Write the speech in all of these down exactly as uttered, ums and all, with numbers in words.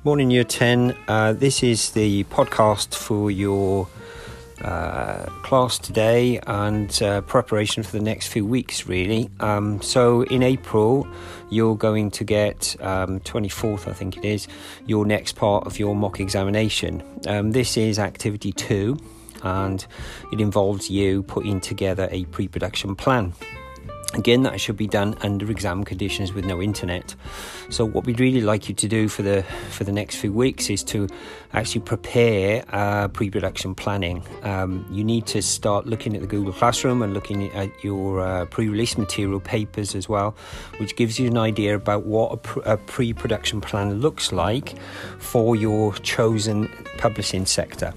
Morning Year ten, uh, this is the podcast for your uh, class today and uh, preparation for the next few weeks really. Um, so in April you're going to get, um, twenty-fourth I think it is, your next part of your mock examination. Um, this is activity two and it involves you putting together a pre-production plan. Again, that should be done under exam conditions with no internet. So what we'd really like you to do for the for the next few weeks is to actually prepare uh, pre-production planning. Um, you need to start looking at the Google Classroom and looking at your uh, pre-release material papers as well, which gives you an idea about what a, pr- a pre-production plan looks like for your chosen publishing sector.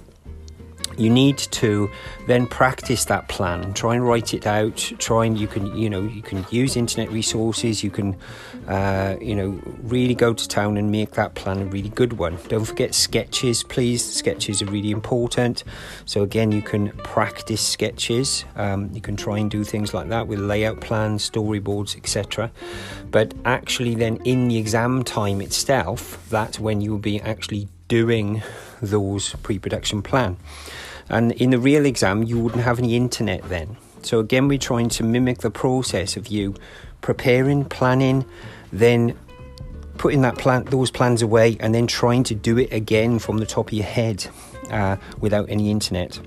You need to then practice that plan and try and write it out. Try and you can, you know, you can use internet resources. You can, uh, you know, really go to town and make that plan a really good one. Don't forget sketches, please. Sketches are really important. So again, you can practice sketches. Um, you can try and do things like that with layout plans, storyboards, et cetera. But actually, then in the exam time itself, that's when you'll be actually doing those pre-production plan. And in the real exam, you wouldn't have any internet then. So again, we're trying to mimic the process of you preparing, planning, then putting that plan, those plans away, and then trying to do it again from the top of your head uh, without any internet.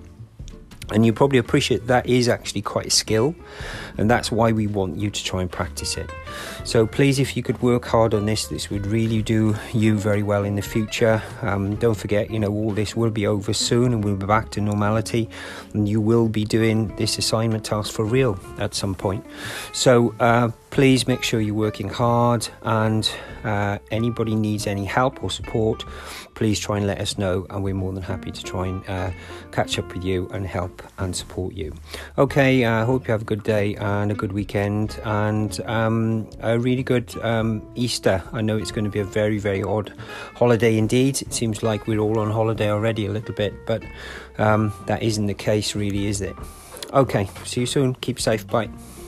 And you probably appreciate that is actually quite a skill, and that's why we want you to try and practice it. So please, if you could work hard on this, this would really do you very well in the future. Um, don't forget, you know, all this will be over soon and we'll be back to normality, and you will be doing this assignment task for real at some point. So uh, please make sure you're working hard, and uh, anybody needs any help or support, please try and let us know, and we're more than happy to try and uh, catch up with you and help and support you. Okay, I uh, hope you have a good day and a good weekend, and um, a really good um, Easter. I know it's going to be a very, very odd holiday indeed. It seems like we're all on holiday already a little bit, but um, that isn't the case really, is it? Okay, see you soon. Keep safe. Bye.